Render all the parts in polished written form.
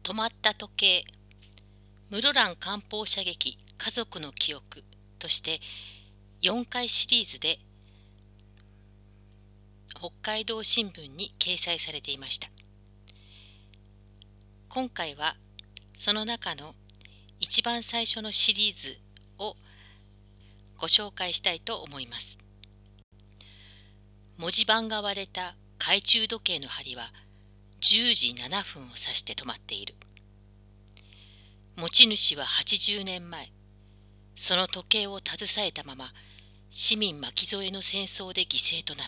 止まった時計、室蘭艦砲射撃家族の記憶として4回シリーズで北海道新聞に掲載されていました。今回はその中の一番最初のシリーズをご紹介したいと思います。文字盤が割れた懐中時計の針は10時7分を指して止まっている。持ち主は80年前、その時計を携えたまま市民巻き添えの戦争で犠牲となった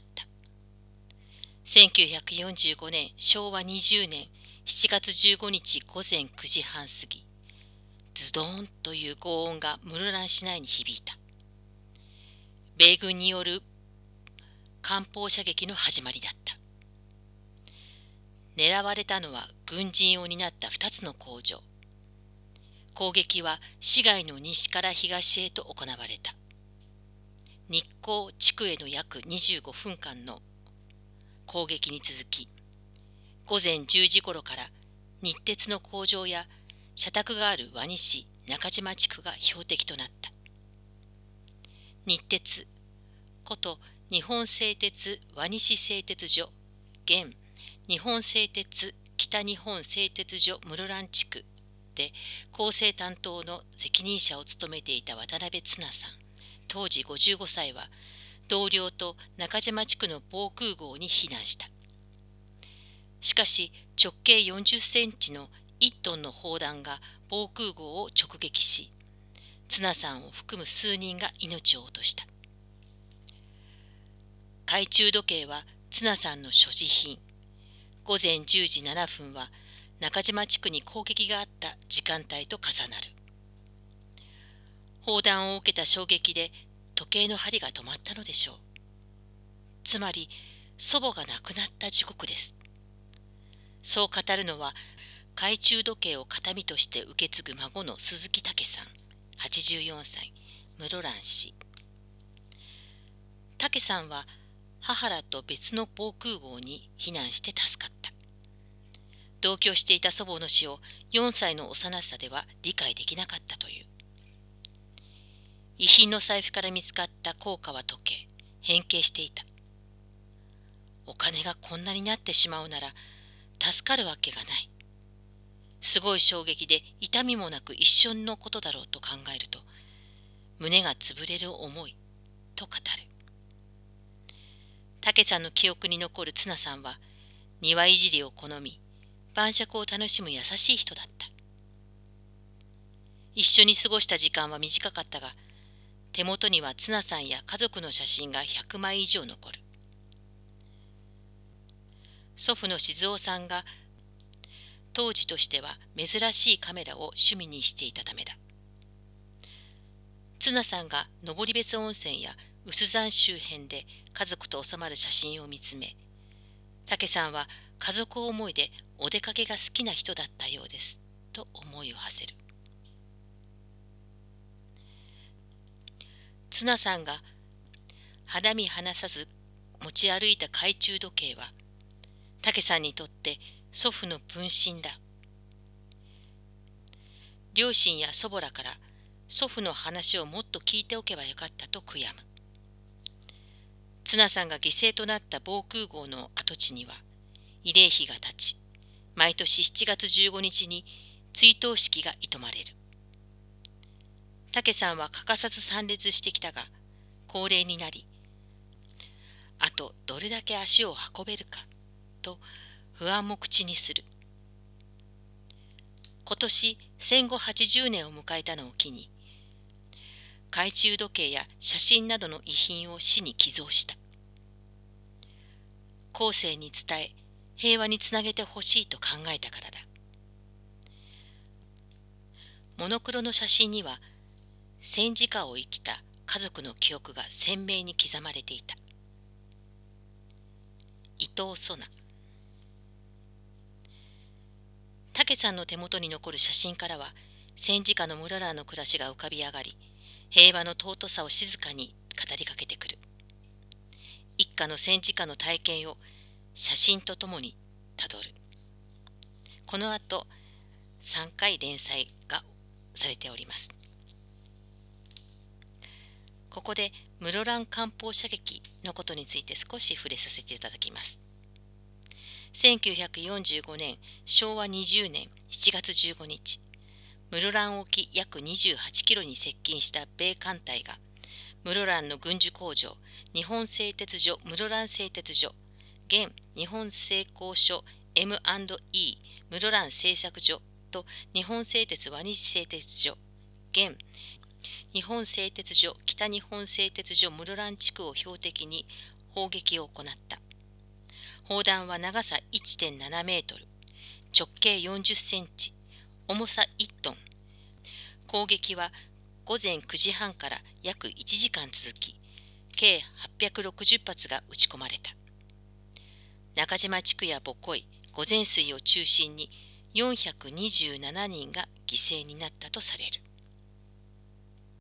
。1945年昭和20年7月15日午前9時半過ぎ、ズドーンという轟音が室蘭市内に響いた。米軍による艦砲射撃の始まりだった。狙われたのは軍人を担った2つの工場。攻撃は市街の西から東へと行われた。日光地区への約25分間の攻撃に続き、午前10時頃から日鉄の工場や社宅がある輪西中島地区が標的となった。日鉄こと日本製鉄輪西製鉄所、現日本製鉄北日本製鉄所室蘭地区で構成担当の責任者を務めていた渡辺綱さん、当時55歳は同僚と中島地区の防空壕に避難した。しかし直径40センチの1トンの砲弾が防空壕を直撃し、綱さんを含む数人が命を落とした。懐中時計は綱さんの所持品。午前10時7分は中島地区に攻撃があった時間帯と重なる。砲弾を受けた衝撃で時計の針が止まったのでしょう。つまり祖母が亡くなった時刻です。そう語るのは懐中時計を形見として受け継ぐ孫の鈴木武さん、84歳、室蘭市。武さんは母らと別の防空壕に避難して助かった。同居していた祖母の死を4歳の幼さでは理解できなかったという。遺品の財布から見つかった硬貨は時計、変形していた。お金がこんなになってしまうなら助かるわけがない。すごい衝撃で痛みもなく一瞬のことだろうと考えると胸が潰れる思いと語る。武さんの記憶に残る綱さんは庭いじりを好み、晩酌を楽しむ優しい人だった。一緒に過ごした時間は短かったが、手元には綱さんや家族の写真が100枚以上残る。祖父の静雄さんが当時としては珍しいカメラを趣味にしていたためだ。綱さんが登別温泉や有珠山周辺で家族と収まる写真を見つめ、武さんは家族思いでお出かけが好きな人だったようですと思いを馳せる。綱さんが肌身離さず持ち歩いた懐中時計は武さんにとって祖父の分身だ。両親や祖母らから祖父の話をもっと聞いておけばよかったと悔やむ。綱さんが犠牲となった防空壕の跡地には慰霊碑が立ち、毎年7月15日に追悼式が営まれる。武さんは欠かさず参列してきたが、高齢になり、あとどれだけ足を運べるかと不安も口にする。今年戦後80年を迎えたのを機に、懐中時計や写真などの遺品を市に寄贈した。後世に伝え、平和につなげてほしいと考えたからだ。モノクロの写真には、戦時下を生きた家族の記憶が鮮明に刻まれていた。伊藤曽那。武さんの手元に残る写真からは、戦時下の室蘭の暮らしが浮かび上がり、平和の尊さを静かに語りかけてくる。一家の戦時下の体験を写真とともにたどる。この後、 3回連載がされております。ここで室蘭艦砲射撃のことについて少し触れさせていただきます。1945年昭和20年7月15日、室蘭沖約28キロに接近した米艦隊が室蘭の軍需工場、日本製鉄所室蘭製鉄所、現日本製鋼所 M&E 室蘭製作所と日本製鉄輪西製鉄所、現日本製鉄所北日本製鉄所室蘭地区を標的に砲撃を行った。砲弾は長さ 1.7 メートル、直径40センチ、重さ1トン。攻撃は午前9時半から約1時間続き、計860発が撃ち込まれた。中島地区やボコイ、御前水を中心に427人が犠牲になったとされる。